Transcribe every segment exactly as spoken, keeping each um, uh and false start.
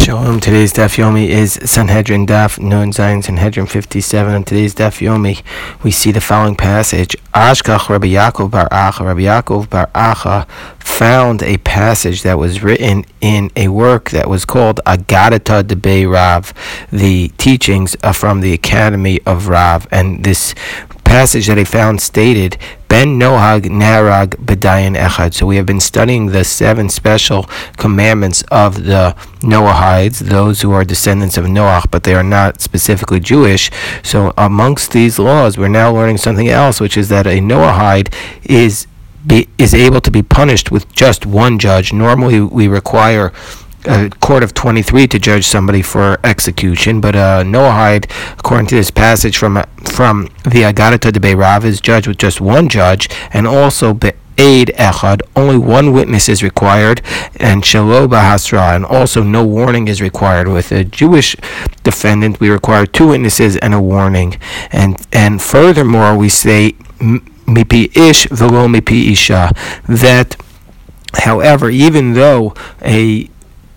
Shalom. Today's Daf Yomi is Sanhedrin Daf Nun Zayin Sanhedrin fifty-seven. On today's Daf Yomi, we see the following passage: Ashkach Rabbi Yaakov bar Acha. Rabbi Yaakov bar Acha found a passage that was written in a work that was called Agadata Debei Rav, the teachings uh, from the Academy of Rav, and this passage that he found stated, Ben Nohag Narag B'dayan Echad. So we have been studying the seven special commandments of the Noahides, those who are descendants of Noach, but they are not specifically Jewish. So amongst these laws, we're now learning something else, which is that a Noahide is be, is able to be punished with just one judge. Normally, we require a court of twenty-three to judge somebody for execution, but a Noahide, according to this passage from from the Agadata Debei Rav, is judged with just one judge, and also Be'ed Echad, only one witness is required, and Shelo B'Hasra, and also no warning is required. With a Jewish defendant, we require two witnesses and a warning, and and furthermore, we say Mipi Ish Velo Mipi Isha, that, however, even though a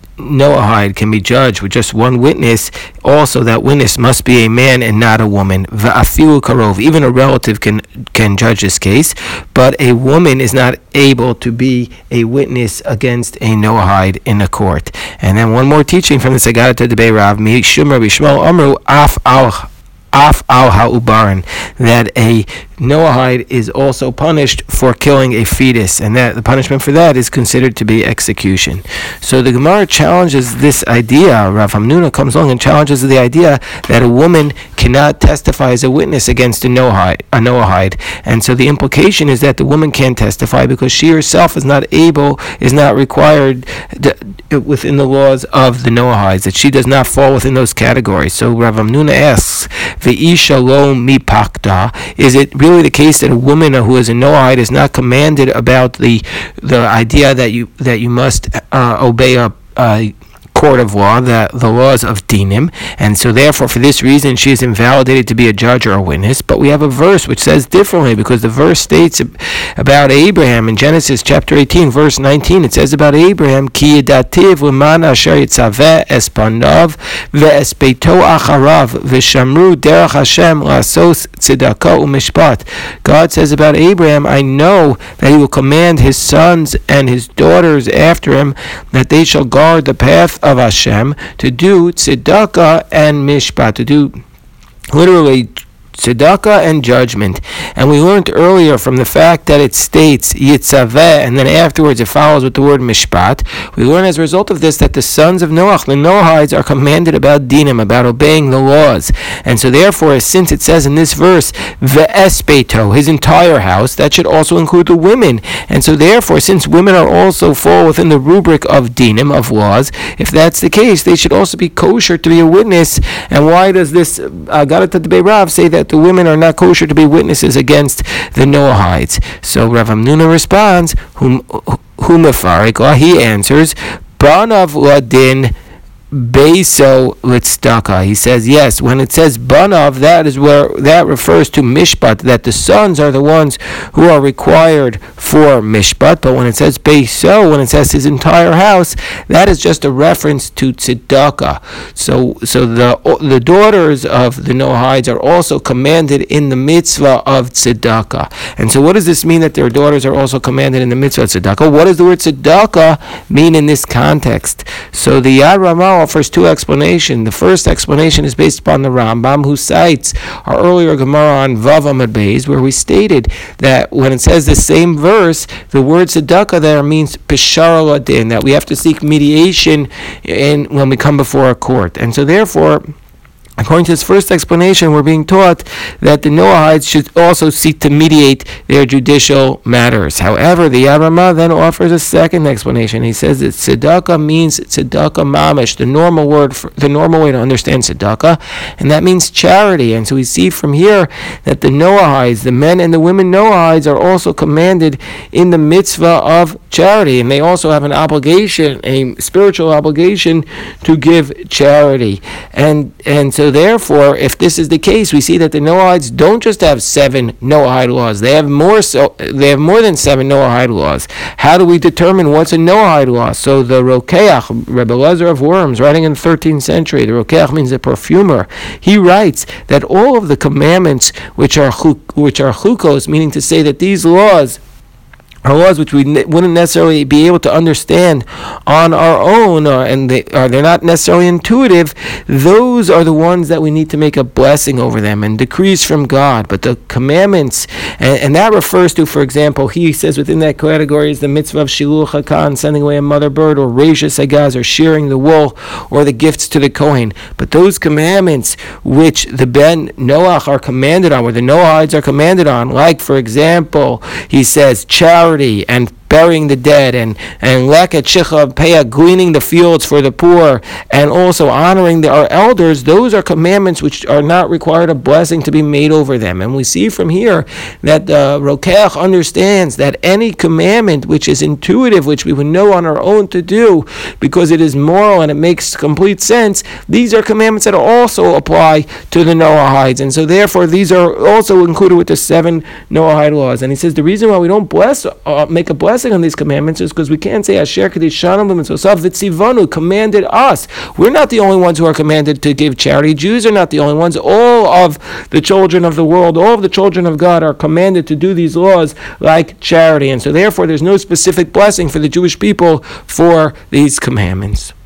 Noahide can be judged with just one witness, also that witness must be a man and not a woman. Va'afilu karov, even a relative can can judge this case, but a woman is not able to be a witness against a Noahide in a court. And then one more teaching from the Agadata Debei Rav, Mishum Rabbi Shmuel Amru Af al Af al ha'ubaran, that a Noahide is also punished for killing a fetus, and that the punishment for that is considered to be execution. So the Gemara challenges this idea. Rav Hamnuna comes along and challenges the idea that a woman cannot testify as a witness against a Noahide, a Noahide. And so the implication is that the woman can't testify because she herself is not able, is not required to, within the laws of the Noahides, that she does not fall within those categories. So Rav Hamnuna asks, Ve'isha lo mipakta, is it really the case that a woman who is a Noahide is not commanded about the the idea that you that you must uh, obey a, a court of law, that the laws of dinim, and so therefore for this reason she is invalidated to be a judge or a witness? But we have a verse which says differently, because the verse states about Abraham in Genesis chapter eighteen verse nineteen. It says about Abraham, Ki yedativ l'man asher yitzaveh es panav ve'es beito acharav v'shamru derech Hashem la'asos tzedakah u'mishpat. God says about Abraham, I know that he will command his sons and his daughters after him that they shall guard the path of Hashem, to do tzedakah and mishpat, to do literally tzedakah and judgment. And we learned earlier from the fact that it states yitzaveh, and then afterwards it follows with the word mishpat. We learn as a result of this that the sons of Noach, the Noahides, are commanded about dinim, about obeying the laws. And so therefore, since it says in this verse ve'es beito, his entire house, that should also include the women. And so therefore, since women are also fall within the rubric of dinim, of laws, if that's the case, they should also be kosher to be a witness. And why does this Agadata Debei Rav say that the women are not kosher to be witnesses against the Noahides? So Rav Hamnuna responds, whom humafarik, he answers, Banav ladin Beiso Litzdaka. He says, yes, when it says Banav, that is where that refers to Mishpat, that the sons are the ones who are required for Mishpat. But when it says Beiso, when it says his entire house, that is just a reference to Tzedakah. So so the the daughters of the Noahides are also commanded in the mitzvah of Tzedakah. And so what does this mean, that their daughters are also commanded in the mitzvah of Tzedakah? What does the word Tzedakah mean in this context? So the Yad Ramah offers two explanations. The first explanation is based upon the Rambam, who cites our earlier Gemara on Vav Amud Beis, where we stated that when it says the same verse, the word tzedakah there means peshara ladin, that we have to seek mediation in when we come before a court. And so therefore, according to this first explanation, we're being taught that the Noahides should also seek to mediate their judicial matters. However, the Yad Ramah then offers a second explanation. He says that tzedakah means tzedakah mamish, the normal word, for, the normal way to understand tzedakah, and that means charity. And so we see from here that the Noahides, the men and the women Noahides, are also commanded in the mitzvah of charity, and they also have an obligation, a spiritual obligation, to give charity. And and so therefore, if this is the case, we see that the Noahides don't just have seven Noahide laws; they have more. So they have more than seven Noahide laws. How do we determine what's a Noahide law? So the Rokeach, Rebbe Lezer of Worms, writing in the thirteenth century, the Rokeach means a perfumer. He writes that all of the commandments which are which are chukos, meaning to say that these laws are laws which we ne- wouldn't necessarily be able to understand on our own, or, and they, or they're not necessarily intuitive, those are the ones that we need to make a blessing over them and decrees from God. But the commandments, and, and that refers to, for example, he says within that category is the mitzvah of shiluch hakan, sending away a mother bird, or reishas hagaz, or shearing the wool, or the gifts to the Kohen. But those commandments which the Ben Noach are commanded on, where the Noahides are commanded on, like, for example, he says, charity, and burying the dead, and and leket shicha peah, gleaning the fields for the poor, and also honoring the, our elders, those are commandments which are not required a blessing to be made over them. And we see from here that the uh, Rokeach understands that any commandment which is intuitive, which we would know on our own to do, because it is moral and it makes complete sense, these are commandments that also apply to the Noahides. And so therefore these are also included with the seven Noahide laws. And he says the reason why we don't bless, uh, make a blessing on these commandments is because we can't say Asher Kedishanim B'Mitzvosav V'Tzivanu commanded us. We're not the only ones who are commanded to give charity. Jews are not the only ones. All of the children of the world, all of the children of God are commanded to do these laws like charity. And so therefore there's no specific blessing for the Jewish people for these commandments.